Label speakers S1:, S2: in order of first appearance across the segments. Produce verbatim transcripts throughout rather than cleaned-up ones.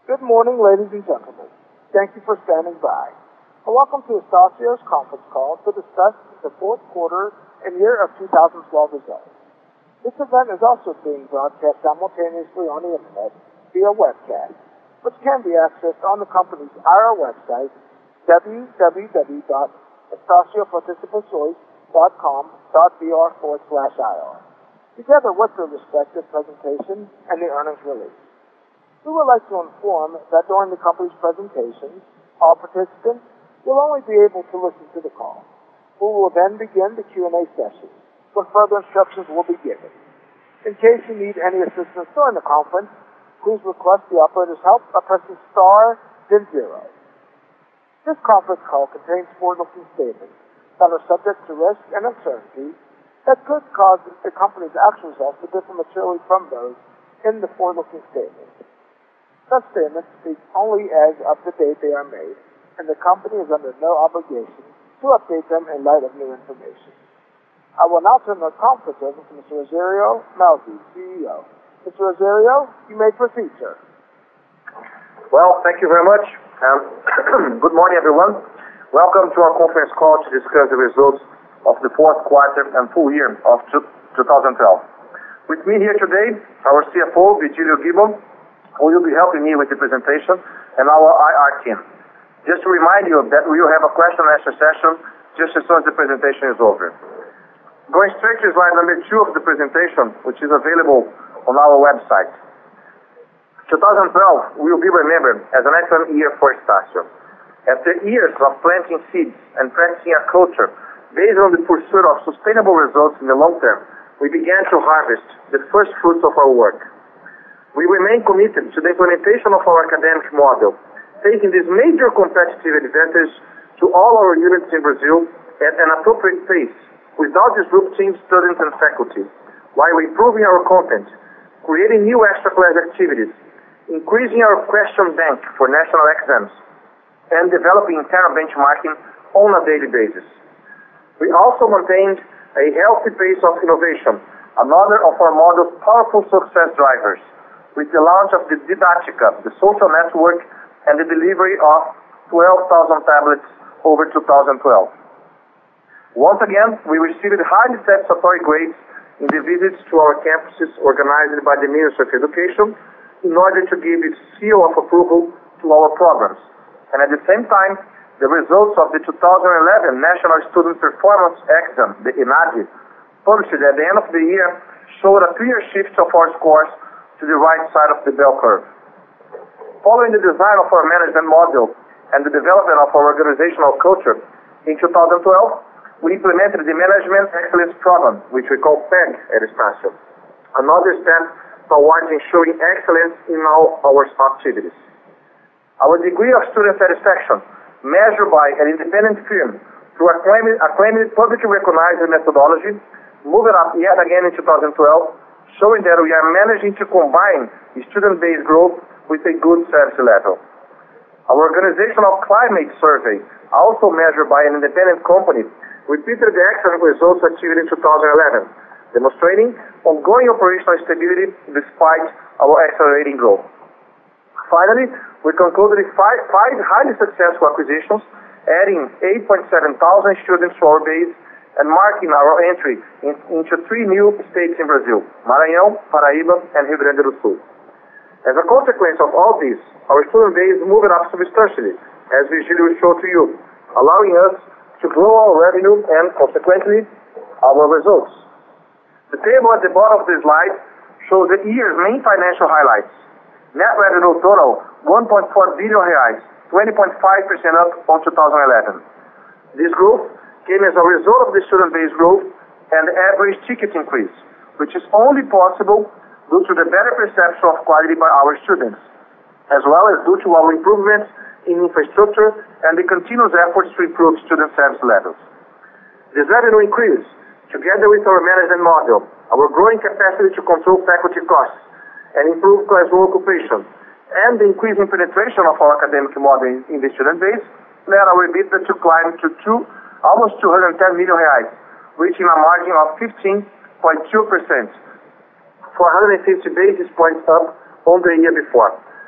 S1: Good morning, ladies and gentlemen. Thank you for standing by. And welcome to Estacio's conference call to discuss the fourth quarter and year of two thousand twelve results. This event is also being broadcast simultaneously on the internet via webcast, which can be accessed on the company's I R website, w w w dot estacio participações dot com dot b r forward slash I R, together with the respective presentation and the earnings release. We would like to inform that during the company's presentation, all participants will only be able to listen to the call. We will then begin the Q and A session, when further instructions will be given. In case you need any assistance during the conference, please request the operator's help by pressing star, then zero. This conference call contains forward-looking statements that are subject to risk and uncertainty that could cause the company's actual results to differ materially from those in the forward-looking statements. Such statements speak only as of the date they are made, and the company is under no obligation to update them in light of new information. I will now turn the conference over to Mister Rosario Melzi, C E O. Mister Rosario, you may proceed, sir.
S2: Well, thank you very much. Um, good morning, everyone. Welcome to our conference call to discuss the results of the fourth quarter and full year of two thousand twelve. With me here today, our C F O, Virgilio Gibbon, who will be helping me with the presentation, and our I R team. Just to remind you that we will have a question and answer session just as soon as the presentation is over. Going straight to slide number two of the presentation, which is available on our website. two thousand twelve will be remembered as an excellent year for Estácio. After years of planting seeds and practicing a culture based on the pursuit of sustainable results in the long term, we began to harvest the first fruits of our work. We remain committed to the implementation of our academic model, taking this major competitive advantage to all our units in Brazil at an appropriate pace, without disrupting students and faculty, while improving our content, creating new extra-class activities, increasing our question bank for national exams, and developing internal benchmarking on a daily basis. We also maintained a healthy pace of innovation, another of our model's powerful success drivers, with the launch of the Didática, the social network, and the delivery of twelve thousand tablets over two thousand twelve. Once again, we received highly satisfactory grades in the visits to our campuses organized by the Ministry of Education in order to give its seal of approval to our programs. And at the same time, the results of the two thousand eleven National Student Performance Exam, the ENADE, published at the end of the year, showed a clear shift of our scores to the right side of the bell curve. Following the design of our management model and the development of our organizational culture, in two thousand twelve, we implemented the Management Excellence Program, which we call P E G at Estácio, another step towards ensuring excellence in all our activities. Our degree of student satisfaction, measured by an independent firm through a acclaimed, acclaimed publicly recognized methodology, moved up yet again in two thousand twelve, showing that we are managing to combine student-based growth with a good service level. Our organizational climate survey, also measured by an independent company, repeated the excellent results achieved in two thousand eleven, demonstrating ongoing operational stability despite our accelerating growth. Finally, we concluded five, five highly successful acquisitions, adding eight point seven thousand students to our base and marking our entry in, into three new states in Brazil, Maranhão, Paraíba, and Rio Grande do Sul. As a consequence of all this, our student base moved up substantially, as Virgilio will show to you, allowing us to grow our revenue and, consequently, our results. The table at the bottom of the slide shows the year's main financial highlights. Net revenue total, one point four billion reais, twenty point five percent up on two thousand eleven. This growth came as a result of the student-based growth and the average ticket increase, which is only possible due to the better perception of quality by our students, as well as due to our improvements in infrastructure and the continuous efforts to improve student service levels. This revenue increase, together with our management model, our growing capacity to control faculty costs and improve classroom occupation, and the increasing penetration of our academic model in, in the student base, led our EBITDA to climb to two almost two hundred ten million reais, reaching a margin of fifteen point two percent, four hundred fifty basis points up on the year before.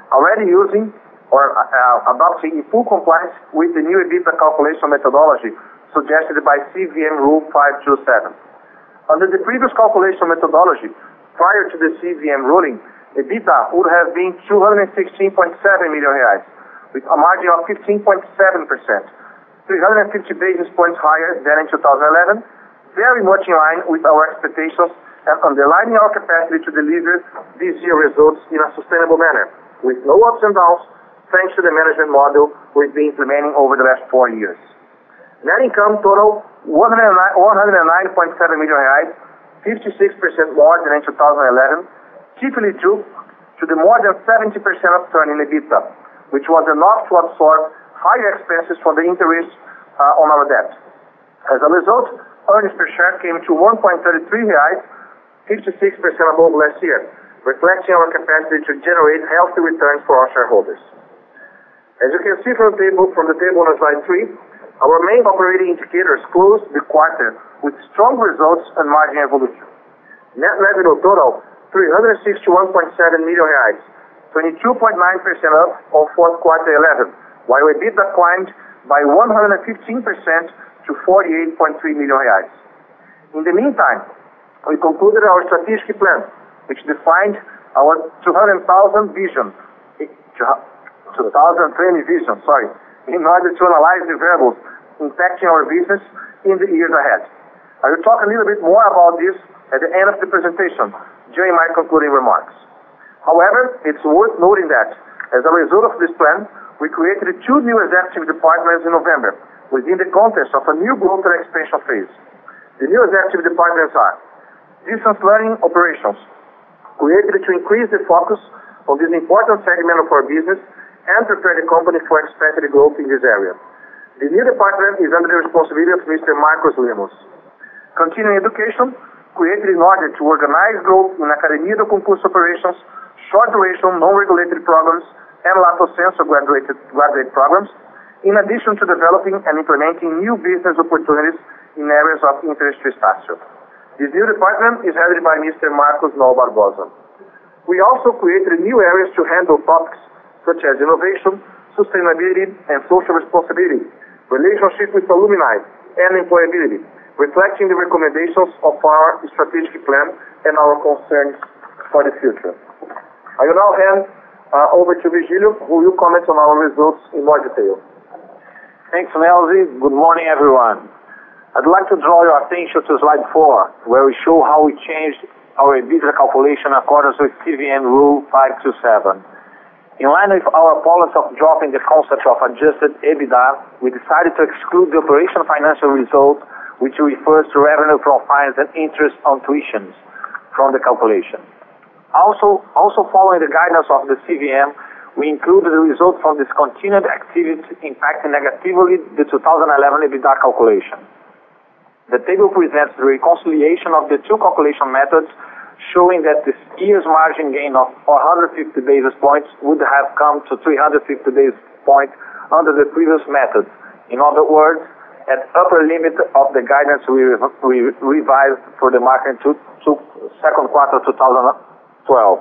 S2: already using or uh, adopting in full compliance with the new EBITDA calculation methodology suggested by C V M Rule five two seven. Under the previous calculation methodology, prior to the C V M ruling, EBITDA would have been two hundred sixteen point seven million reais, with a margin of fifteen point seven percent, three hundred fifty basis points higher than in two thousand eleven, very much in line with our expectations and underlining our capacity to deliver these year results in a sustainable manner, with no ups and downs, thanks to the management model we've been implementing over the last four years. Net income total one hundred nine point seven million reais, fifty-six percent more than in two thousand eleven, chiefly due to the more than seventy percent upturn in EBITDA, which was enough to absorb higher expenses for the interest uh, on our debt. As a result, earnings per share came to one point three three reais, fifty-six percent above last year, reflecting our capacity to generate healthy returns for our shareholders. As you can see from the table, from the table on slide three, our main operating indicators closed the quarter with strong results and margin evolution. Net revenue total three hundred sixty-one point seven million reais, twenty-two point nine percent up on fourth quarter eleven, while EBITDA climbed by one hundred fifteen percent to forty-eight point three million reais. In the meantime, we concluded our strategic plan, which defined our two hundred thousand vision, two thousand twenty vision, sorry, in order to analyze the variables impacting our business in the years ahead. I will talk a little bit more about this at the end of the presentation, during my concluding remarks. However, it's worth noting that, as a result of this plan, we created two new executive departments in November, within the context of a new growth and expansion phase. The new executive departments are distance learning operations, created to increase the focus on this important segment of our business and prepare the company for expected growth in this area. The new department is under the responsibility of Mister Marcos Lemos. Continuing education, created in order to organize growth in Academia do Concurso operations, short duration, non-regulated programs, and Lato Sensu graduate, graduate programs, in addition to developing and implementing new business opportunities in areas of interest to Estácio. This new department is headed by Mister Marcos Nol Barbosa. We also created new areas to handle topics such as innovation, sustainability, and social responsibility, relationship with alumni, and employability, reflecting the recommendations of our strategic plan and our concerns for the future. I will now hand uh, over to Virgilio, who will comment on our results in more detail.
S3: Thanks, Melzi. Good morning, everyone. I'd like to draw your attention to slide four, where we show how we changed our EBITDA calculation in accordance with C V M Rule five two seven. In line with our policy of dropping the concept of adjusted EBITDA, we decided to exclude the operation financial result, which refers to revenue from fines and interest on tuitions, from the calculation. Also, also following the guidance of the C V M, we included the result from discontinued activity impacting negatively the two thousand eleven EBITDA calculation. The table presents the reconciliation of the two calculation methods, showing that this year's margin gain of four hundred fifty basis points would have come to three hundred fifty basis points under the previous method. In other words, at upper limit of the guidance we, we revised for the market to, to second quarter two thousand twelve.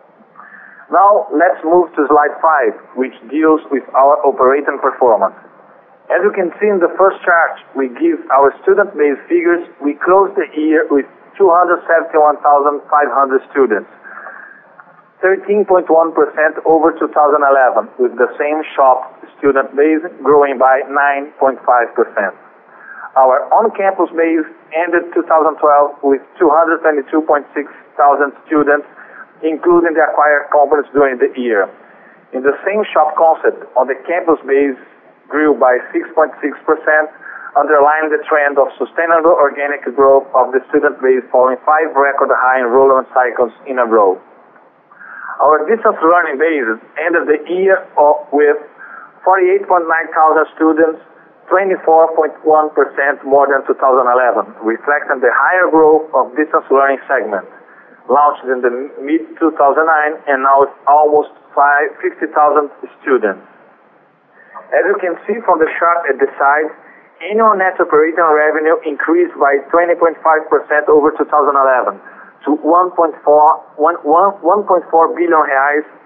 S3: Now let's move to slide five, which deals with our operating performance. As you can see in the first chart, we give our student-based figures. We closed the year with two hundred seventy-one thousand five hundred students, thirteen point one percent over two thousand eleven, with the same shop student base growing by nine point five percent. Our on-campus base ended two thousand twelve with two hundred twenty-two point six thousand students, including the acquired companies during the year. In the same shop concept, on the campus base grew by six point six percent, underlying the trend of sustainable organic growth of the student base following five record high enrollment cycles in a row. Our distance learning base ended the year with forty-eight point nine thousand students, twenty-four point one percent more than two thousand eleven, reflecting the higher growth of distance learning segment, launched in the mid two thousand nine and now with almost fifty thousand students. As you can see from the chart at the side, annual net operating revenue increased by twenty point five percent over two thousand eleven to one point four billion reais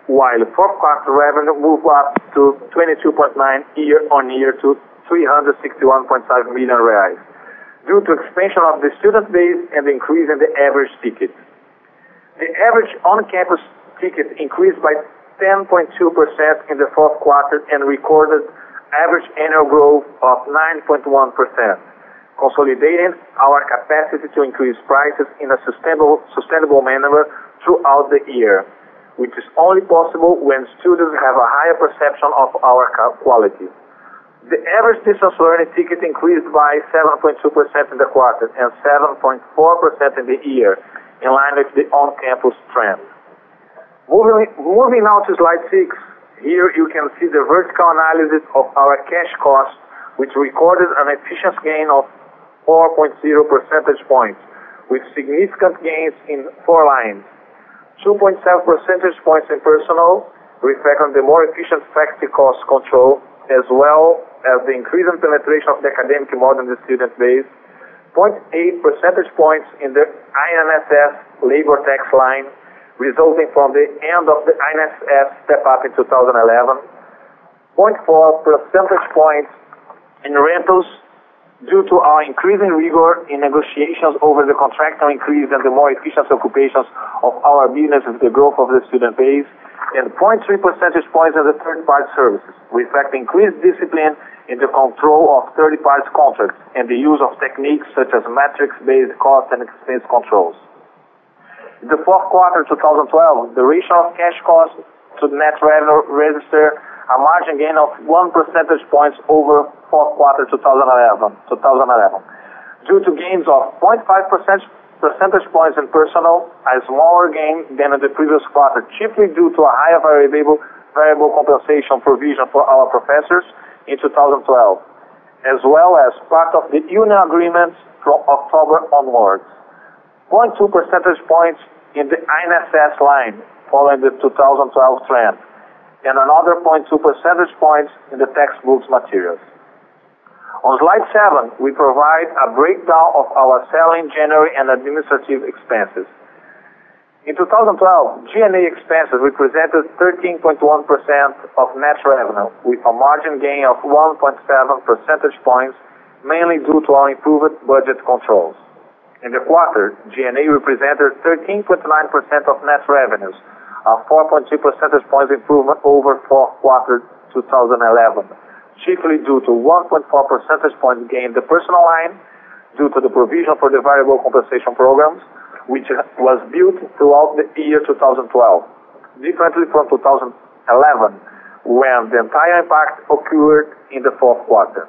S3: while fourth quarter revenue moved up to twenty-two point nine year-on-year to three hundred sixty-one point five million reais, due to expansion of the student base and the increase in the average ticket. The average on-campus ticket increased by ten point two percent in the fourth quarter and recorded average annual growth of nine point one percent, consolidating our capacity to increase prices in a sustainable, sustainable manner throughout the year, which is only possible when students have a higher perception of our quality. The average distance learning ticket increased by seven point two percent in the quarter and seven point four percent in the year, in line with the on-campus trend. Moving, moving now to slide six, here you can see the vertical analysis of our cash cost, which recorded an efficiency gain of four point zero percentage points, with significant gains in four lines. two point seven percentage points in personnel, reflecting the more efficient faculty cost control, as well as the increasing penetration of the academic model in the student base. zero point eight percentage points in the I N S S labor tax line, resulting from the end of the I N S S step-up in two thousand eleven. zero point four percentage points in rentals, due to our increasing rigor in negotiations over the contractual increase and the more efficient occupations of our business with the growth of the student base, and zero point three percentage points in the third-party services, reflecting increased discipline in the control of third-party contracts and the use of techniques such as metrics-based cost and expense controls. In the fourth quarter of two thousand twelve, the ratio of cash cost to net revenue registered a margin gain of one percentage points over fourth quarter two thousand eleven, due to gains of zero point five percentage points in personnel, a smaller gain than in the previous quarter, chiefly due to a higher variable, variable compensation provision for our professors in two thousand twelve, as well as part of the union agreements from October onwards. zero point two percentage points in the I N S S line, following the two thousand twelve trend, and another zero point two percentage points in the textbooks materials. On slide seven, we provide a breakdown of our selling, general, and administrative expenses. In two thousand twelve, G and A expenses represented thirteen point one percent of net revenue, with a margin gain of one point seven percentage points, mainly due to our improved budget controls. In the quarter, G and A represented thirteen point nine percent of net revenues, a four point two percentage points improvement over fourth quarter two thousand eleven, chiefly due to one point four percentage points gain in the personal line, due to the provision for the variable compensation programs, which was built throughout the year two thousand twelve, differently from two thousand eleven, when the entire impact occurred in the fourth quarter.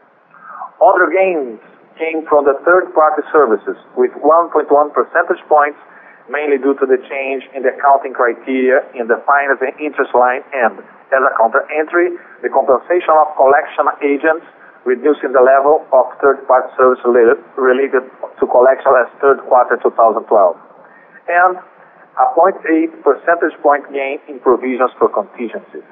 S3: Other gains came from the third-party services, with one point one percentage points, mainly due to the change in the accounting criteria in the finance and interest line, and, as a counter-entry, the compensation of collection agents, reducing the level of third-party service related, related to collection as third quarter two thousand twelve, and a zero point eight percentage point gain in provisions for contingencies.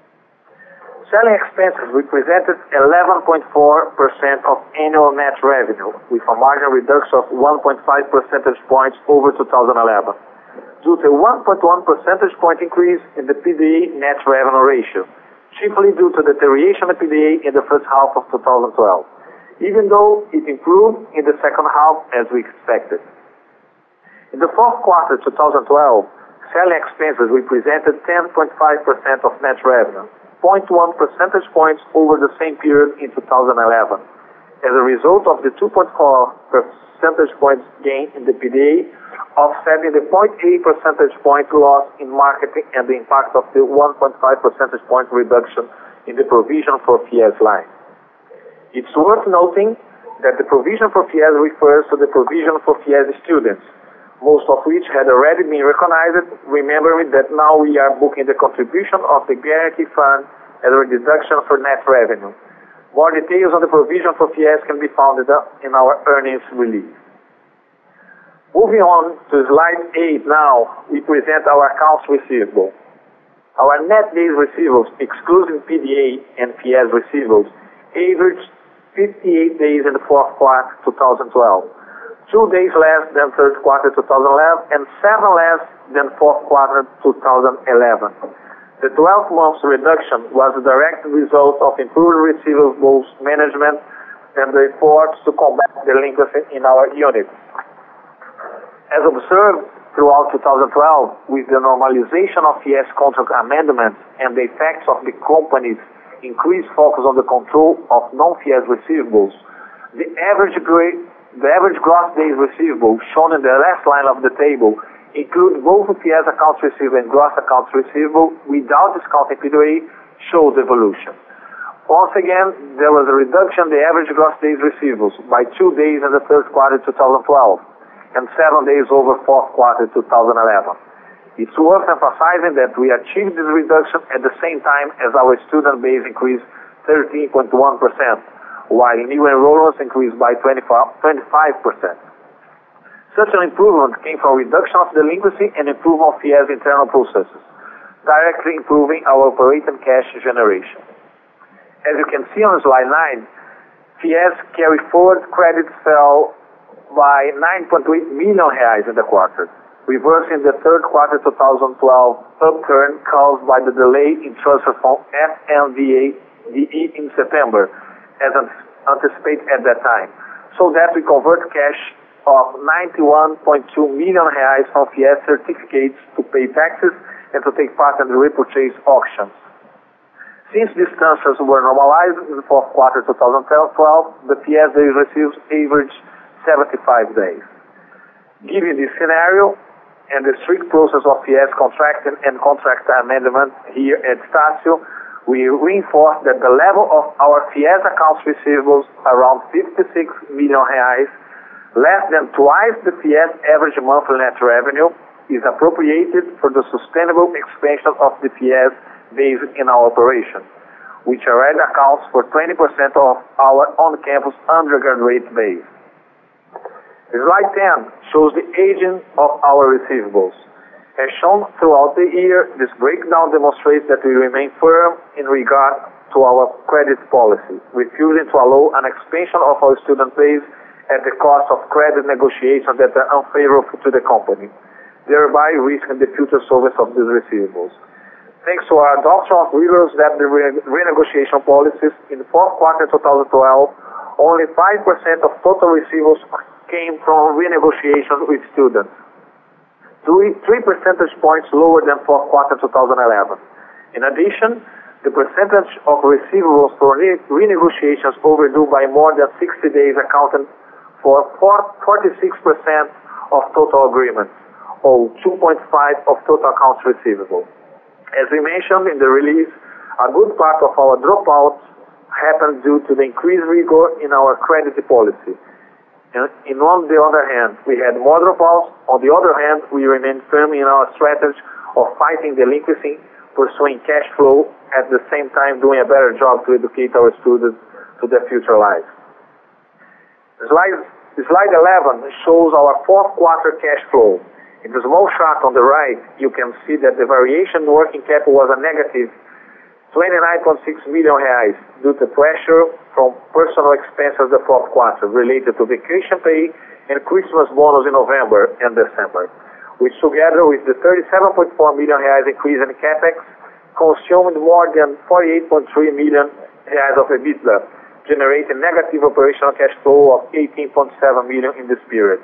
S3: Selling expenses represented eleven point four percent of annual net revenue, with a margin reduction of one point five percentage points over two thousand eleven, due to a one point one percentage point increase in the P D A net revenue ratio, chiefly due to deterioration of P D A in the first half of two thousand twelve, even though it improved in the second half as we expected. In the fourth quarter two thousand twelve, selling expenses represented ten point five percent of net revenue, zero point one percentage points over the same period in two thousand eleven, as a result of the two point four percentage points gain in the P D A, offsetting the zero point eight percentage point loss in marketing and the impact of the one point five percentage point reduction in the provision for F I E S line. It's worth noting that the provision for F I E S refers to the provision for F I E S students, most of which had already been recognized, remembering that now we are booking the contribution of the guarantee fund as a deduction for net revenue. More details on the provision for F I E S can be found in our earnings release. Moving on to slide eight now, we present our accounts receivable. Our net days receivables, excluding P D A and F I E S receivables, averaged fifty-eight days in the fourth quarter two thousand twelve, two days less than third quarter two thousand eleven, and seven less than fourth quarter two thousand eleven. The twelve months reduction was a direct result of improved receivables management and the efforts to combat delinquency in our units. As observed throughout two thousand twelve, with the normalization of F I E S contract amendments and the effects of the company's increased focus on the control of non-F I E S receivables, the average, gra- the average gross days receivable shown in the last line of the table include both F I E S accounts receivable and gross accounts receivable without discounting P D A, shows evolution. Once again, there was a reduction in the average gross days receivables by two days in the third quarter two thousand twelve and seven days over fourth quarter two thousand eleven. It's worth emphasizing that we achieved this reduction at the same time as our student base increased thirteen point one percent, while new enrollments increased by twenty-five percent. Such an improvement came from reduction of delinquency and improvement of F I E S internal processes, directly improving our operating cash generation. As you can see on slide nine, F I E S carry forward credits fell by nine point eight million reais in the quarter, reversing the third quarter two thousand twelve upturn caused by the delay in transfer from F N V A D E in September, as anticipated at that time, so that we convert cash of ninety-one point two million reais from F I E S certificates to pay taxes and to take part in the repurchase auctions. Since these transfers were normalized in the fourth quarter two thousand twelve, the F I E S days received averaged seventy-five days. Given this scenario and the strict process of F I E S contracting and contract amendment here at Estácio, we reinforce that the level of our F I E S accounts receivables around fifty-six million reais, less than twice the F I E S average monthly net revenue, is appropriated for the sustainable expansion of the F I E S based in our operation, which already accounts for twenty percent of our on-campus undergraduate base. Slide ten shows the aging of our receivables. As shown throughout the year, this breakdown demonstrates that we remain firm in regard to our credit policy, refusing to allow an expansion of our student base at the cost of credit negotiations that are unfavorable to the company, thereby risking the future service of these receivables. Thanks to our adoption of rigorous debt re- renegotiation policies, in the fourth quarter twenty twelve, only five percent of total receivables came from renegotiations with students, three, three percentage points lower than fourth quarter twenty eleven. In addition, the percentage of receivables for re- renegotiations overdue by more than sixty days accounted for forty-six percent of total agreements, or two point five of total accounts receivable. As we mentioned in the release, a good part of our dropouts happened due to the increased rigor in our credit policy. And in on the other hand, we had more dropouts. On the other hand, we remained firm in our strategy of fighting delinquency, pursuing cash flow, at the same time doing a better job to educate our students to their future lives. Slide, slide eleven shows our fourth quarter cash flow. In the small chart on the right, you can see that the variation in working capital was a negative twenty-nine point six million reais due to pressure from personal expenses the fourth quarter related to vacation pay and Christmas bonus in November and December, which together with the thirty-seven point four million reais increase in capex consumed more than forty-eight point three million reais of EBITDA, generating negative operational cash flow of eighteen point seven million in this period.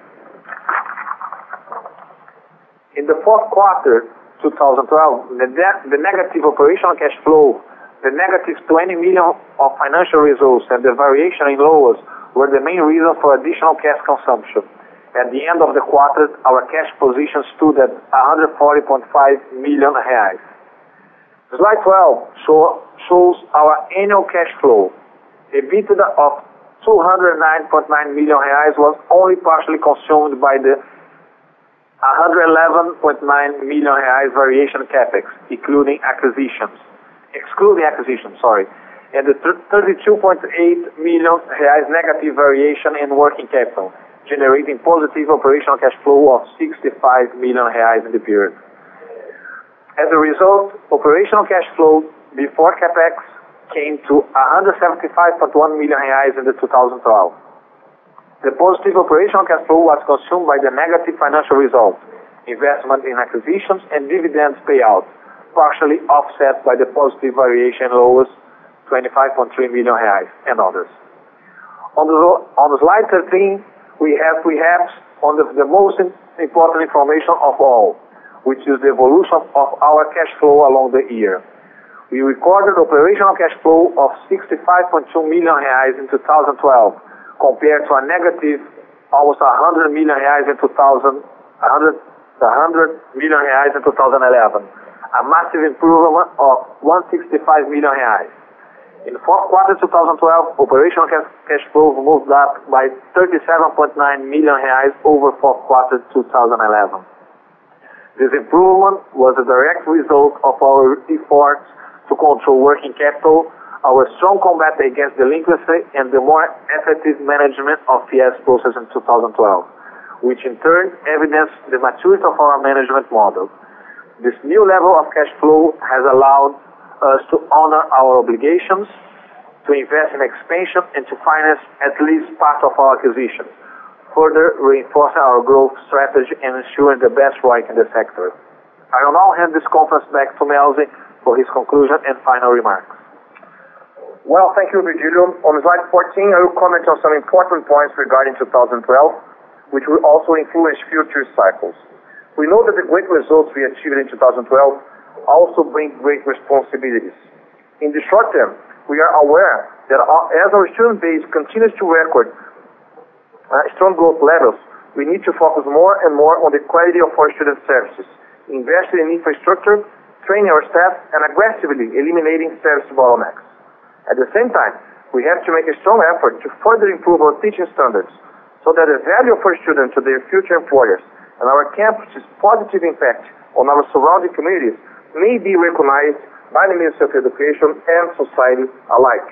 S3: In the fourth quarter two thousand twelve, the, de- the negative operational cash flow, the negative twenty million of financial results, and the variation in loans were the main reasons for additional cash consumption. At the end of the quarter, our cash position stood at one hundred forty point five million reais. Slide twelve show, shows our annual cash flow. EBITDA of two hundred nine point nine million reais was only partially consumed by the one hundred eleven point nine million reais variation capex, including acquisitions, excluding acquisitions, sorry, and the thirty-two point eight million reais negative variation in working capital, generating positive operational cash flow of sixty-five million reais in the period. As a result, operational cash flow before capex came to one hundred seventy-five point one million reais in the two thousand twelve. The positive operational cash flow was consumed by the negative financial results, investment in acquisitions, and dividends payout, partially offset by the positive variation in loans, twenty-five point three million reais, and others. On the, on the slide thirteen, we have perhaps on the, the most important information of all, which is the evolution of our cash flow along the year. We recorded operational cash flow of sixty-five point two million reais in two thousand twelve, compared to a negative almost one hundred million reais in two thousand, one hundred, one hundred million reais in two thousand eleven, a massive improvement of one hundred sixty-five million reais. In the fourth quarter two thousand twelve, operational cash, cash flow moved up by thirty-seven point nine million reais over fourth quarter two thousand eleven. This improvement was a direct result of our efforts to control working capital, our strong combat against delinquency, and the more effective management of P S process in two thousand twelve, which in turn evidenced the maturity of our management model. This new level of cash flow has allowed us to honor our obligations, to invest in expansion, and to finance at least part of our acquisition, further reinforcing our growth strategy and ensuring the best R O I C in the sector. I will now hand this conference back to Melzi for his conclusion and final remarks.
S2: Well, thank you, Virgilio. On slide fourteen, I will comment on some important points regarding two thousand twelve, which will also influence future cycles. We know that the great results we achieved in two thousand twelve also bring great responsibilities. In the short term, we are aware that as our student base continues to record uh, strong growth levels, we need to focus more and more on the quality of our student services, investing in infrastructure, training our staff, and aggressively eliminating service bottlenecks. At the same time, we have to make a strong effort to further improve our teaching standards so that the value of our students to their future employers and our campus's positive impact on our surrounding communities may be recognized by the Ministry of Education and society alike.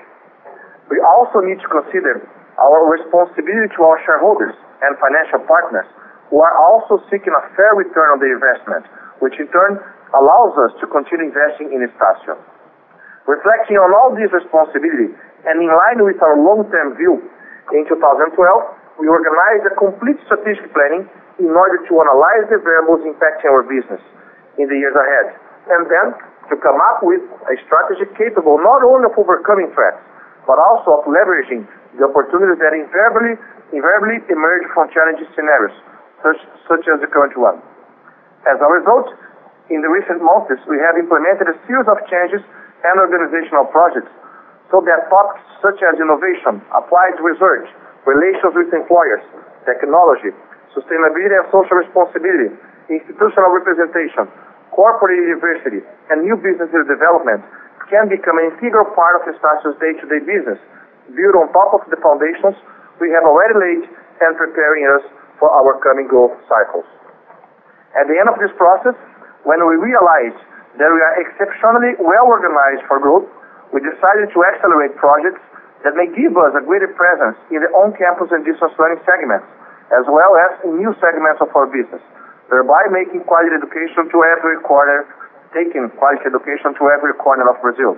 S2: We also need to consider our responsibility to our shareholders and financial partners who are also seeking a fair return on their investment, which in turn allows us to continue investing in Estácio. Reflecting on all these responsibilities and in line with our long-term view, in two thousand twelve, we organized a complete strategic planning in order to analyze the variables impacting our business in the years ahead, and then to come up with a strategy capable not only of overcoming threats, but also of leveraging the opportunities that invariably, invariably emerge from challenging scenarios, such, such as the current one. As a result, in the recent months, we have implemented a series of changes and organizational projects so that topics such as innovation, applied research, relations with employers, technology, sustainability and social responsibility, institutional representation, corporate diversity, and new business development can become an integral part of Estácio's day-to-day business, built on top of the foundations we have already laid and preparing us for our coming growth cycles. At the end of this process, when we realized that we are exceptionally well organized for growth, we decided to accelerate projects that may give us a greater presence in the on-campus and distance learning segments, as well as in new segments of our business, thereby making quality education to every corner, taking quality education to every corner of Brazil.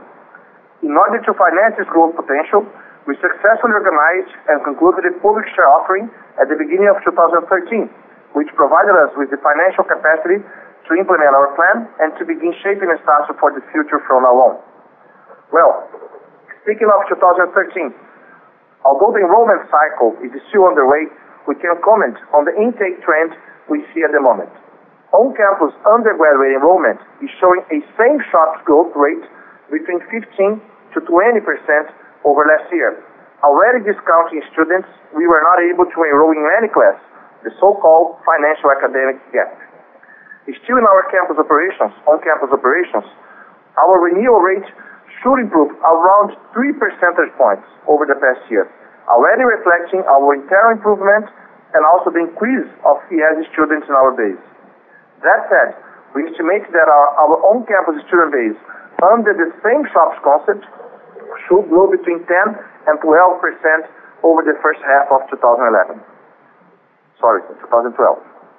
S2: In order to finance this growth potential, we successfully organized and concluded a public share offering at the beginning of two thousand thirteen, which provided us with the financial capacity to implement our plan and to begin shaping Estácio for the future from now on. Well, speaking of two thousand thirteen, although the enrollment cycle is still underway, we can comment on the intake trend we see at the moment. On-campus undergraduate enrollment is showing a same-shop growth rate between fifteen to twenty percent over last year, already discounting students we were not able to enroll in any class, the so-called financial academic gap. Still in our campus operations, on-campus operations, our renewal rate should improve around three percentage points over the past year, already reflecting our internal improvement and also the increase of F I E S students in our base. That said, we estimate that our, our on-campus student base under the same shops concept should grow between ten and twelve percent over the first half of two thousand eleven. Sorry, two thousand twelve.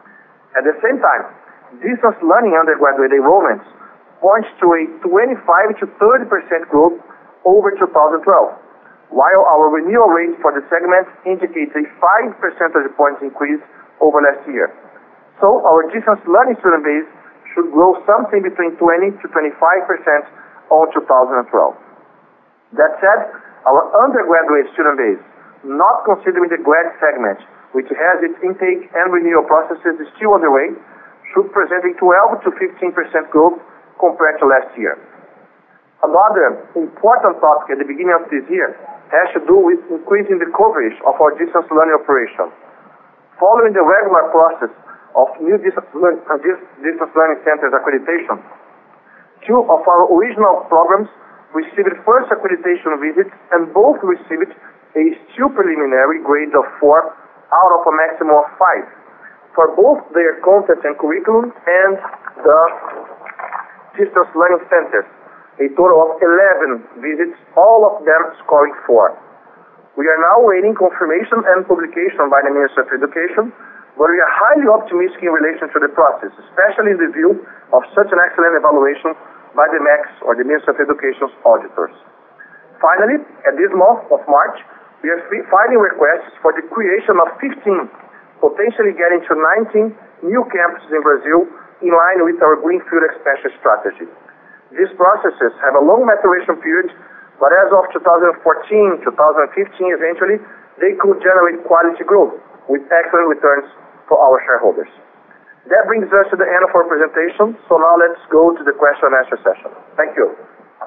S2: At the same time, distance learning undergraduate enrollments points to a twenty-five to thirty percent growth over two thousand twelve, while our renewal rate for the segment indicates a five percentage points increase over last year. So our distance learning student base should grow something between twenty to twenty-five percent on two thousand twelve. That said, our undergraduate student base, not considering the grad segment, which has its intake and renewal processes still underway, should present a twelve to fifteen percent growth compared to last year. Another important topic at the beginning of this year has to do with increasing the coverage of our distance learning operation. Following the regular process of new distance learning, distance learning centers accreditation, two of our original programs received first accreditation visits, and both received a still preliminary grade of four out of a maximum of five for both their content and curriculum and the distance learning centers. A total of eleven visits, all of them scoring four. We are now waiting confirmation and publication by the Ministry of Education, but we are highly optimistic in relation to the process, especially in the view of such an excellent evaluation by the M A C, or the Ministry of Education's auditors. Finally, at this month of March, we are filing requests for the creation of fifteen, potentially getting to nineteen new campuses in Brazil in line with our Greenfield expansion strategy. These processes have a long maturation period, but as of two thousand fourteen, two thousand fifteen, eventually, they could generate quality growth with excellent returns for our shareholders. That brings us to the end of our presentation, so now let's go to the question and answer session. Thank you.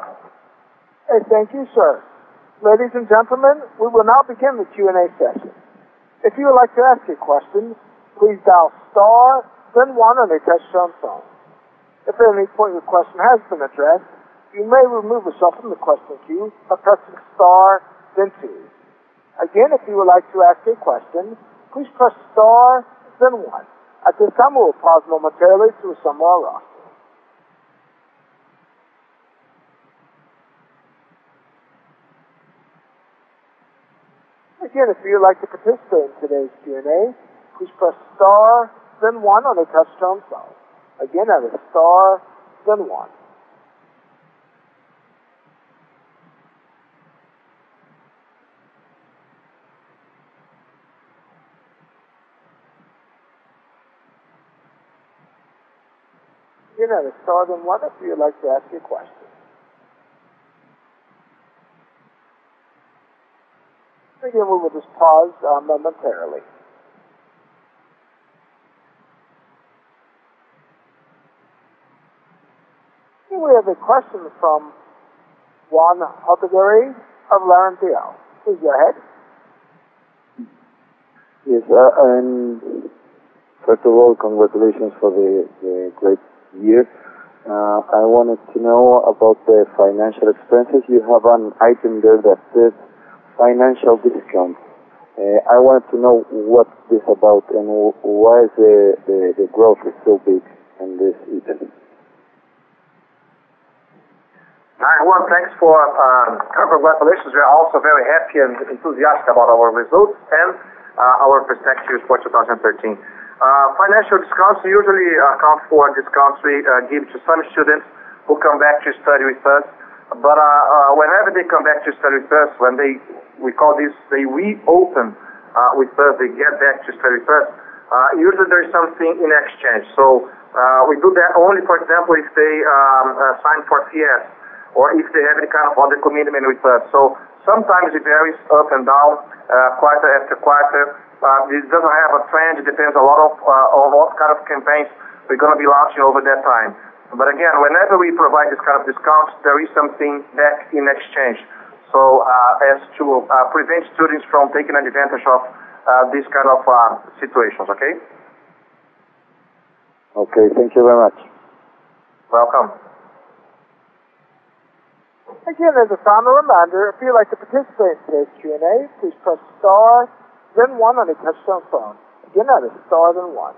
S1: Hey, thank you, sir. Ladies and gentlemen, we will now begin the Q and A session. If you would like to ask a question, please dial star, then one on a touch-tone phone. If at any point your question has been addressed, you may remove yourself from the question queue by pressing star, then two. Again, if you would like to ask a question, please press star, then one. At this time, we will pause momentarily to assemble our roster. Again, if you would like to participate in today's Q and A, please press star, then one on a touch-tone phone. Again, that is star, then one. Again, that is star, then one if you would like to ask a question. Again, we will just pause uh, momentarily. We have a question from Juan Hotagari of Laurentio. Please go ahead.
S4: Yes, uh, and first of all, congratulations for the, the great year. Uh, I wanted to know about the financial expenses. You have an item there that says financial discount. Uh, I wanted to know what this about and why is the, the, the growth is so big in this item.
S2: Hi, Juan, thanks for um, congratulations. We are also very happy and enthusiastic about our results and uh, our perspectives for two thousand thirteen. Uh, financial discounts usually account for discounts we uh, give to some students who come back to study with us. But uh, uh, whenever they come back to study with us, when they, we call this, they reopen uh, with us, they get back to study with us, uh, usually there is something in exchange. So uh, we do that only, for example, if they um, uh, sign for F I E S, or if they have any kind of other commitment with us. So sometimes it varies up and down, uh, quarter after quarter. Uh, it doesn't have a trend. It depends a lot of uh, on what kind of campaigns we're going to be launching over that time. But again, whenever we provide this kind of discounts, there is something back in exchange. So uh, as to uh, prevent students from taking advantage of uh, these kind of uh, situations, okay?
S4: Okay, thank you very much.
S2: Welcome.
S1: Again, as a final reminder, if you'd like to participate in today's Q and A, please press star, then one on a touch-tone phone. Again, that is star, then one.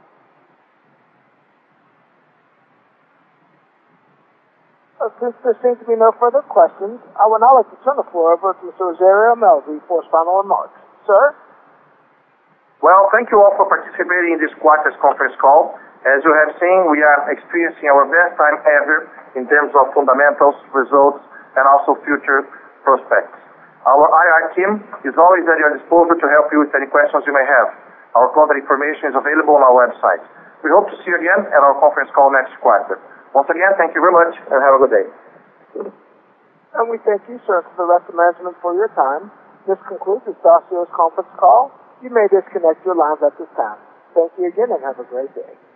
S1: Uh, since there seems to be no further questions, I would now like to turn the floor over to Mister Rosario Melzi for his final remarks. Sir?
S2: Well, thank you all for participating in this quarter's conference call. As you have seen, we are experiencing our best time ever in terms of fundamentals, results, and also future prospects. Our I R team is always at your disposal to help you with any questions you may have. Our contact information is available on our website. We hope to see you again at our conference call next quarter. Once again, thank you very much and have a good day.
S1: And we thank you, sir, for the rest of management for your time. This concludes the Stacio's conference call. You may disconnect your lines at this time. Thank you again and have a great day.